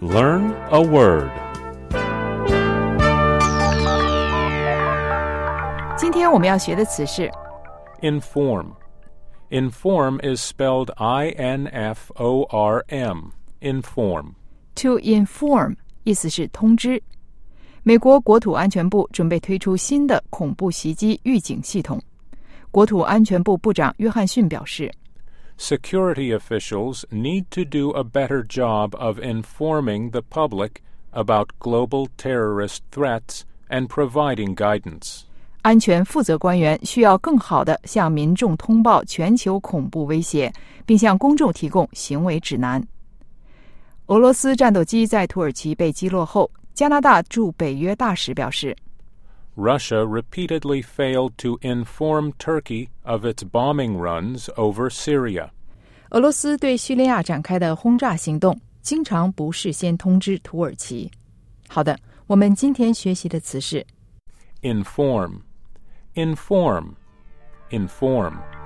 Learn a word. 今天我们要学的词是 Inform. Inform is spelled I-N-F-O-R-M. Inform. to inform， 意思是通知。美国国土安全部准备推出新的恐怖袭击预警系统。国土安全部部长约翰逊表示 Security officials need to do a better job of informing the public about global terrorist threats and providing guidance. 安全负责官员需要更好地向民众通报全球恐怖威胁，并向公众提供行为指南。俄罗斯战斗机在土耳其被击落后，加拿大驻北约大使表示 Russia repeatedly failed to inform Turkey of its bombing runs over Syria. 俄罗斯对叙利亚展开的轰炸行动经常不事先通知土耳其。好的，我们今天学习的词是 Inform. Inform. Inform.